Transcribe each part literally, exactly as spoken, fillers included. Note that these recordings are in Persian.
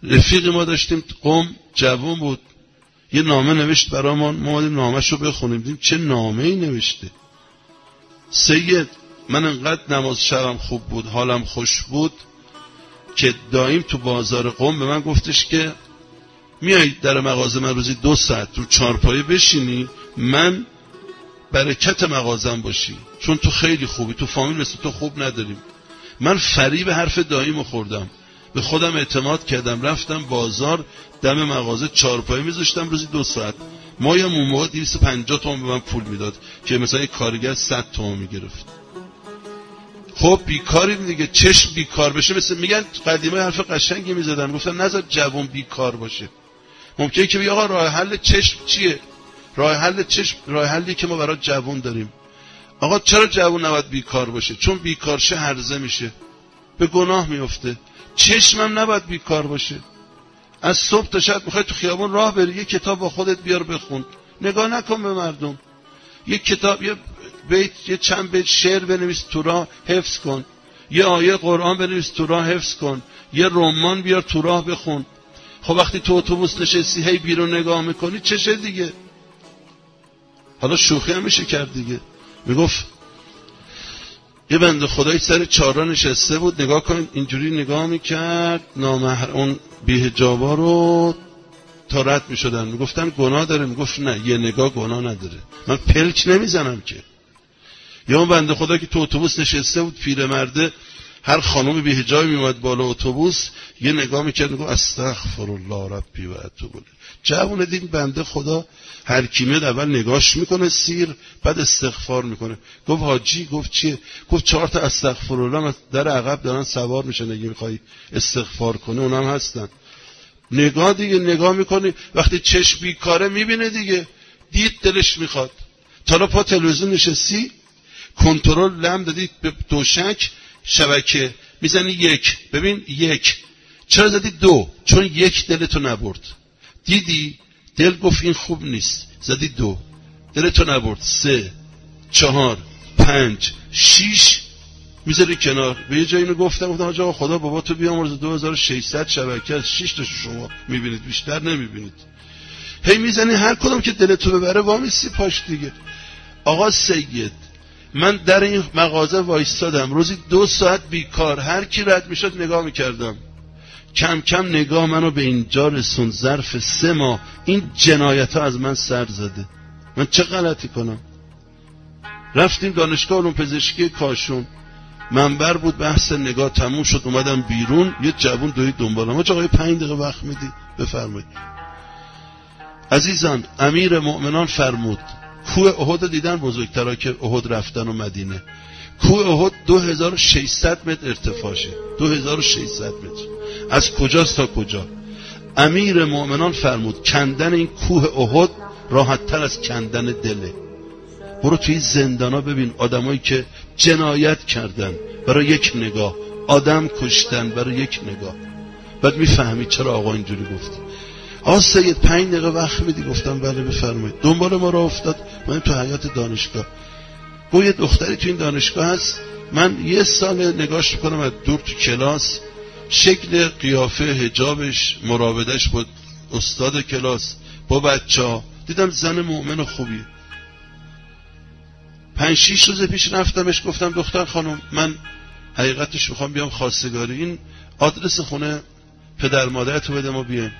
رفیق ما داشتیم قم، جوان بود، یه نامه نوشت برامون، ما اومدیم نامه‌شو بخونیم، دیدیم چه نامه‌ای نوشته. سید من انقدر نماز شبم خوب بود، حالم خوش بود که دایم تو بازار قم به من گفتش که میای در مغازه من روزی دو ساعت رو چارپایه بشینی، من برکت مغازم باشی، چون تو خیلی خوبی، تو فامیل مثل تو خوب نداریم. من فریب حرف داییمو خوردم، به خودم اعتماد کردم، رفتم بازار دم مغازه چارپایه میذاشتم روزی دو ساعت. مایم اون موقع دویست و پنجاه تومن به من پول میداد که مثلا یک کارگر صد تومن میگرفت. خب بیکاریم دیگه، چشم بیکار بشه، مثل میگن قدیما حرف قشنگی میزدن، گفتن نذار جوان بیکار باشه. ممکنه که بگی آقا راه حل چشم چیه؟ راه حل چشم راه حلی که ما برای جوان داریم. آقا چرا جوان نباید بیکار باشه؟ چون بیکار شه هرزه میشه، به گناه میفته. چشمم نباید بیکار باشه. از صبح تا شب میخوای تو خیابون راه بری، یه کتاب با خودت بیار بخون، نگاه نکن به مردم. یه کتاب، یه بیت، یه چند بیت شعر بنویس تو راه حفظ کن، یه آیه قرآن بنویس تو راه حفظ کن، یه رمان بیار تو راه بخون. خب وقتی تو اتوبوس نشستی هی بیرون نگاه میکنی چشه دیگه؟ حالا شوخی هم میشه کرد دیگه. میگفت یه بنده خدایی سر چهارراه نشسته بود، نگاه کن اینجوری نگاه میکرد، نامحرم اون بی‌حجابا رو تا رد میشدن، میگفتن گناه داره، میگفت نه، یه نگاه گناه نداره، من پلک نمیزنم که. یا اون بنده خدا که تو اتوبوس نشسته بود، پیرمرده، هر خانم بی‌حجابی میومد بالا اتوبوس یه نگاه میکرد، میگفت استغفر الله ربی و اتوب الیه. جوون دین بنده خدا هر کی میاد اول نگاش میکنه سیر، بعد استغفار میکنه. گفت حاجی، گفت چیه؟ گفت چهار تا استغفر الله در عقب دارن سوار میشن، اگه میخوای استغفار کنه اونم هستن. نگاه دیگه، نگاه میکنی، وقتی چشم بیکاره میبینه دیگه، دید دلش میخواد. تا پا تلویزیون نشستی، کنترل لم دادی به دوشک، شبکه میزنی یک، ببین یک، چرا زدی دو؟ چون یک دلتو نبرد. دیدی دل گفت این خوب نیست، زدی دو، دلتو نبرد. سه، چهار، پنج، شیش میذاری کنار. به یه جایی اینو گفتم، گفتم آقا خدا بابا تو بیامرز، دو هزار و ششصد شبکه از شش تا شما میبینید، بیشتر نمیبینید. هی میزنی هر کدوم که دلتو ببره وامیسی پاش دیگه. آقا سید، من در این مغازه وایستادم روزی دو ساعت بیکار، هر کی رد میشد نگاه میکردم. کم کم نگاه منو به اینجا رسون. ظرف سه ماه این جنایت ها از من سر زده. من چه غلطی کنم؟ رفتیم دانشگاه علوم پزشکی کاشون، منبر بود، بحث نگاه تموم شد، اومدم بیرون، یه جوون دوید دنبالم. آقا آقای پنج دقیقه وقت میدی؟ بفرمایید. عزیزان، امیر مؤمنان فرمود کوه احد دیدن بزرگترا که احد رفتن و مدینه. کوه احد دو هزار و ششصد متر ارتفاعشه، دو هزار و ششصد متر. از کجاست تا کجا؟ امیر مؤمنان فرمود کندن این کوه احد راحت تر از کندن دله. برو توی زندانا ببین آدمایی که جنایت کردن برای یک نگاه، آدم کشتن برای یک نگاه، بعد میفهمی چرا آقا اینجوری گفت. آقا سید پنج دقیقه وقت میدی؟ گفتم بله بفرمایید. دنبال ما را افتاد، من تو حیات دانشگاه. گفت یه دختری تو این دانشگاه هست، من یه سال نگاش میکنم از دور تو کلاس، شکل قیافه حجابش مراودش بود، استاد کلاس با بچه ها، دیدم زن مؤمن خوبی. پنج شیش روز پیش رفتمش، گفتم دختر خانم من حقیقتش میخوام بیام خواستگاری، این آدرس خونه پدر مادرتو بده ما بیایم.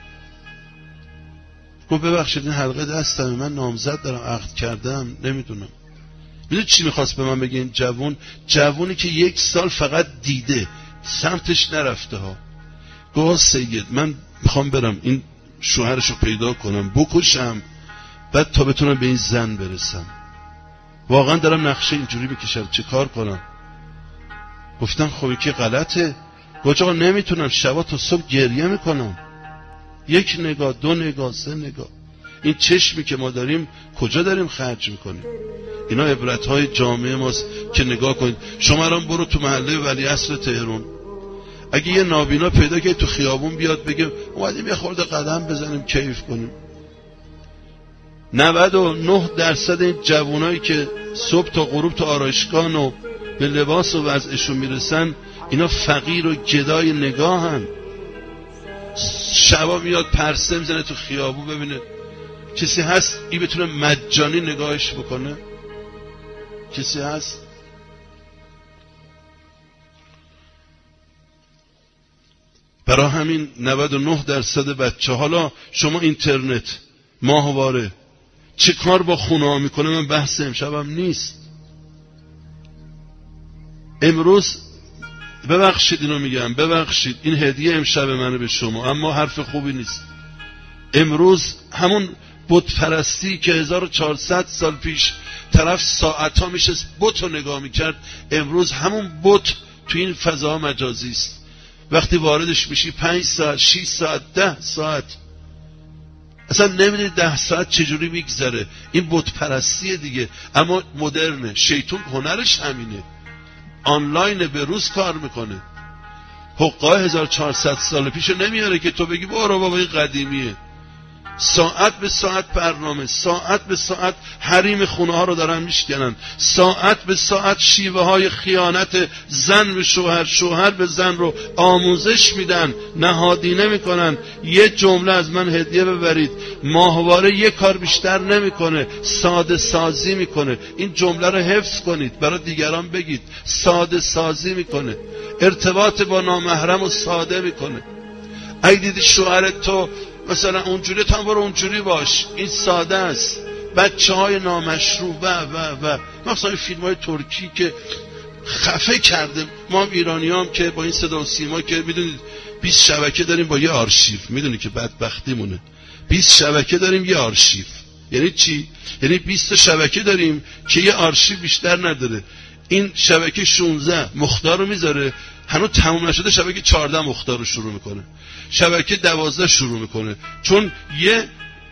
گفت ببخشید این حلقه دستم، من نامزد دارم، عقد کردم، نمیدونم. میدونی چی میخواست به من بگه این جوون؟ جوونی که یک سال فقط دیده، سمتش نرفته ها. گفت سید من میخوام برم این شوهرشو پیدا کنم، بکشم، بعد تا بتونم به این زن برسم. واقعا دارم نقشه اینجوری میکشم، چه کار کنم؟ گفتم خب که غلطه. گفت آقا نمیتونم، شبا تا صبح گریه میکنم. یک نگاه، دو نگاه، سه نگاه. این چشمی که ما داریم کجا داریم خرج میکنیم؟ اینا عبرتهای جامعه ماست که نگاه کنید. شما الان برو تو محله ولیعصر تهران، اگه یه نابینا پیدا که تو خیابون بیاد بگه اومدیم یه خورده قدم بزنیم کیف کنیم، نود و نه درصد این جوانایی که صبح تا غروب تو آرایشگاه و به لباس و وضعشون میرسن، اینا فقیر و گدای نگاهن. شبا میاد پرسه میزنه تو خیابون ببینه کسی هست این بتونه مجانی نگاهش بکنه؟ کسی هست؟ برای همین نود و نه درصد بچه، حالا شما اینترنت ماهواره چه کار با خونه ها میکنه من بحث امشبم نیست. امروز ببخشید اینو میگم، ببخشید این هدیه امشب منه به شما، اما حرف خوبی نیست. امروز همون بت پرستی که هزار و چهارصد سال پیش طرف ساعت ها میشه بت رو نگاه میکرد، امروز همون بت تو این فضا مجازی است. وقتی واردش میشی پنج ساعت، شش ساعت، ده ساعت، اصلا نمیدونی ده ساعت چجوری میگذره. این بت پرستیه دیگه، اما مدرنه. شیطون هنرش همینه، آنلاین به روز کار میکنه. حقا هزار و چهارصد سال پیشو نمیاره که تو بگی برو بابا این قدیمیه. ساعت به ساعت برنامه، ساعت به ساعت حریم خونه ها رو دارن میشکنن، ساعت به ساعت شیوه های خیانت زن به شوهر، شوهر به زن رو آموزش میدن، نهادینه میکنن. یه جمله از من هدیه ببرید، ماهواره یه کار بیشتر نمیکنه، ساده سازی میکنه. این جمله رو حفظ کنید، برای دیگران بگید. ساده سازی میکنه، ارتباط با نامحرم رو ساده میکنه. اگه دیدی شوهرت تو مثلا اونجوری، تا برو اونجوری باش، این ساده است. بچه های نامشروع و و و مثلا این فیلم های ترکی که خفه کرده ما ایرانی هم که با این صدا و سیما که میدونید بیست شبکه داریم با یه آرشیو، میدونی که بدبختی مونه. بیست شبکه داریم یه آرشیو یعنی چی؟ یعنی بیست شبکه داریم که یه آرشیو بیشتر نداره. این شبکه شانزده مختار رو میذاره، هنوز تموم نشده شبکه چهارده مختار رو شروع میکنه، شبکه دوازده شروع میکنه، چون یه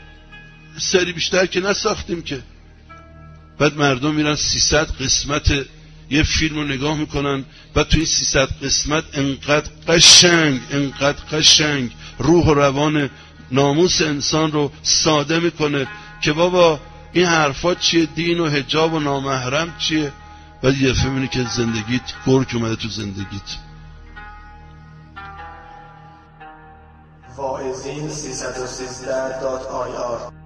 سری بیشتر که نساختیم که. بعد مردم میرن سیصد قسمت یه فیلم رو نگاه میکنن، بعد تو این سیصد قسمت انقدر قشنگ انقدر قشنگ روح و روان ناموس انسان رو ساده میکنه که بابا این حرفات چیه، دین و حجاب و نامحرم چیه. بعد یه فهمینی که زندگیت گرگ اومده تو زندگیت. واعظین سیصد و سیزده دات آی آر